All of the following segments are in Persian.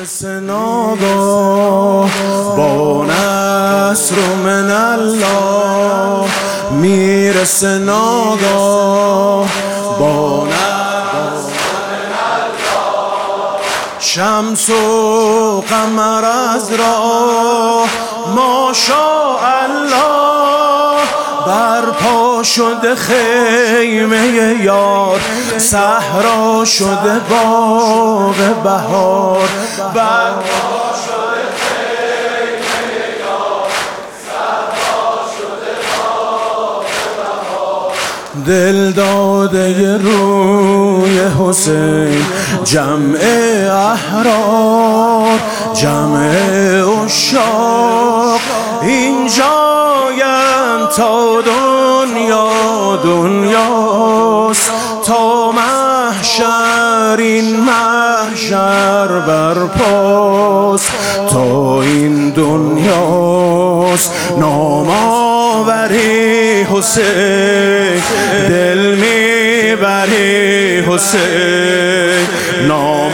میرسه ناگاه با نصر من الله، میرسه ناگاه با نصر من الله. شمس و قمر از راه ماشاءالله، برپا شده خیمه یار، صحرا شده باغ بهار. برپا شده خیمه یار، صحرا شده باغ بهار. دل داده روی حسین، جمع احرار، جمع عشاق اینجایم تا دنیا دنیاست، تا محشر این محشر برپاست، تا این دنیاست. نام آوری حسین، دل میبری حسین، نام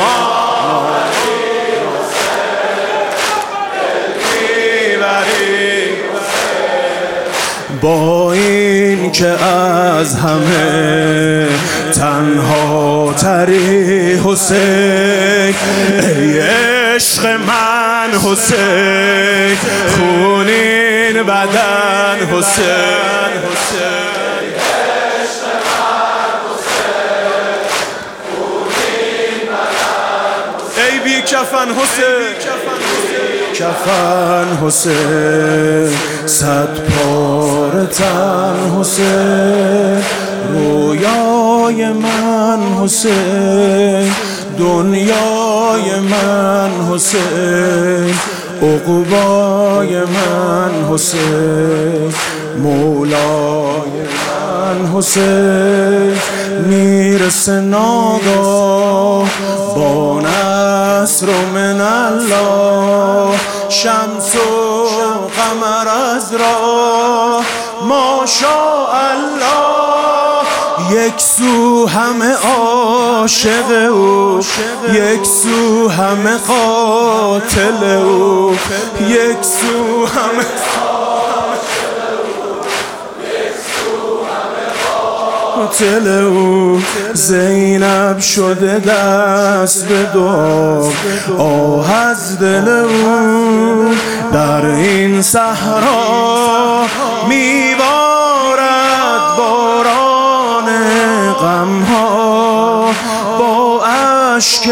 با این که از همه تنها تری حسین. ای عشق من حسین، خونین بدن حسین، عشق من حسین، خونین بدن حسین. ای بی کفن حسین، کفن حسین، صد پاره تن حسین، رویای من حسین، دنیای من حسین، عقبای من حسین، مولای من حسین. میرسه ناگاه با نصر من الله، شمس و قمر از راه ماشاءالله. یک سو همه عاشق او، یک سو همه قاتل او، یک سو همه قاتل او. زینب شده دست به دعا، آه از دل او. در این صحرا میبارد باران غمها، با اشک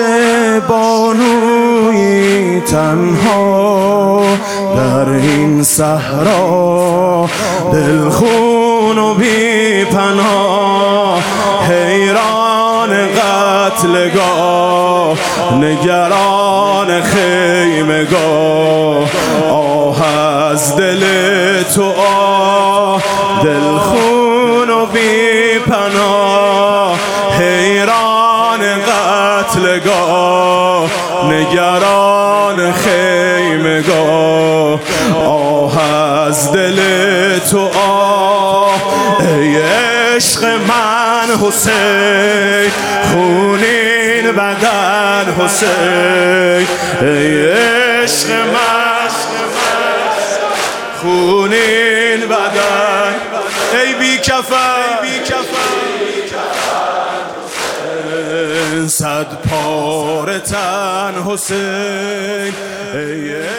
بانویی تنها. در این صحرا دلخون و بی پناه، حیران قتلگاه، نگران خیمگاه. آه از دل تو آه، دلخون و بی پناه، حیران قتلگاه، نگران خیمگاه. آه از دل تو آه، ای عشق من حسین، خونین بدن حسین، ای عشق من خونین بدن. ای بی کفن، صد پاره تن حسین، ای